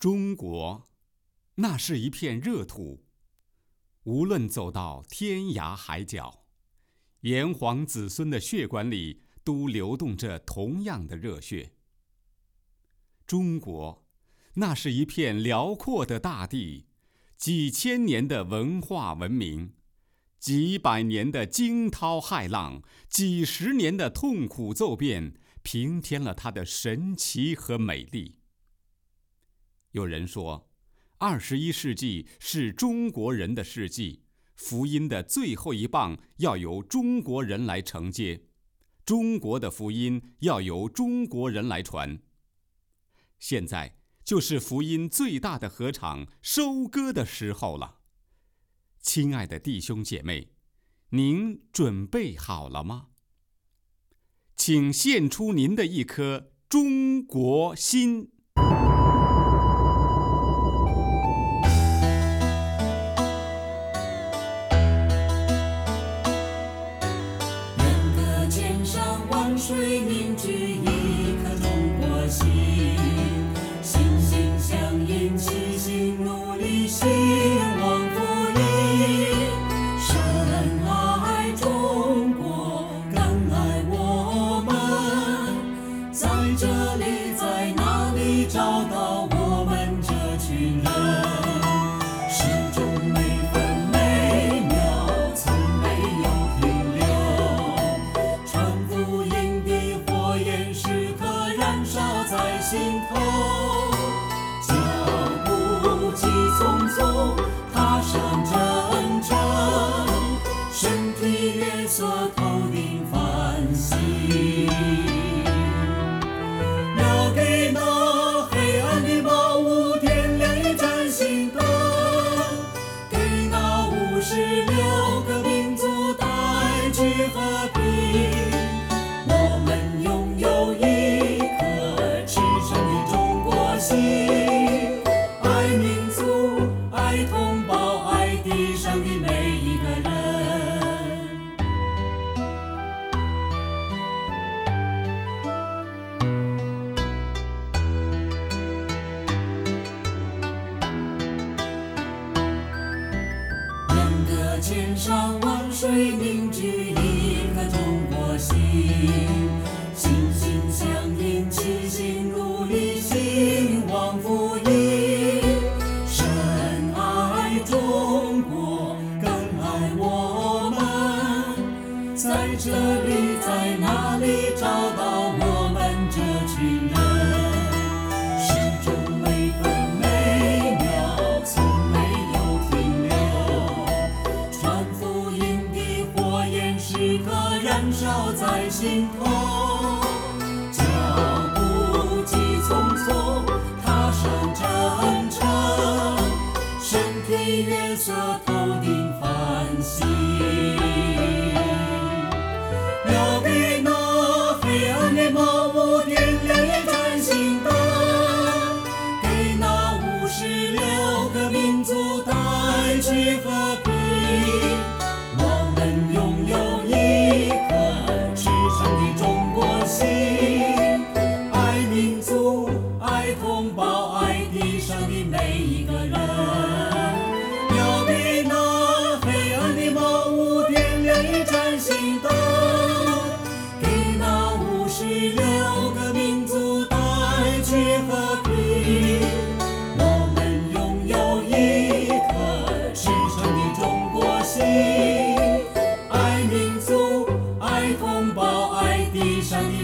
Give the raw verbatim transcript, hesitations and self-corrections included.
中国，那是一片热土，无论走到天涯海角，炎黄子孙的血管里都流动着同样的热血。中国，那是一片辽阔的大地，几千年的文化文明，几百年的惊涛骇浪，几十年的痛苦骤变，平添了它的神奇和美丽。有人说，二十一世纪是中国人的世纪，福音的最后一棒要由中国人来承接，中国的福音要由中国人来传。现在就是福音最大的禾场收割的时候了。亲爱的弟兄姐妹，您准备好了吗？请献出您的一颗中国心。 愿歌千山万水凝聚一颗中国心，心心相印，齐心努力，兴旺福音。深爱中国，更爱我们，在这里，在哪里找到我们这群人？始终每分每秒，从没有停留。传福音的火焰时刻燃烧在心头，脚步急匆匆，踏上征程，身体越缩，头顶繁星。要给那黑暗的茅屋点亮一盏心灯，给那五十六个民族带去和平。我们拥有一颗赤诚的中国心，爱民族，爱同胞，爱地上的每一个人。愿歌千山万水凝聚一颗中国心，心心相印，齐心努力，兴旺福音。深爱中国，更爱我们，在这里，在哪里找到我们这群人？始终每分每秒，从没有停留。传福音的火焰时刻燃烧在心头，脚步急匆匆，踏上征程，身体越缩，头顶繁星。要给那黑暗的茅屋点亮一盏心灯，给那五十六个民族带去和平。我们拥有一颗赤诚的中国心，爱民族，爱同胞，爱地上的每一个人。要给那黑暗的茅屋点亮一盏心灯，给那五十六个民族带去和平。我们拥有一颗赤诚的中国心，爱民族，爱同胞，爱地上的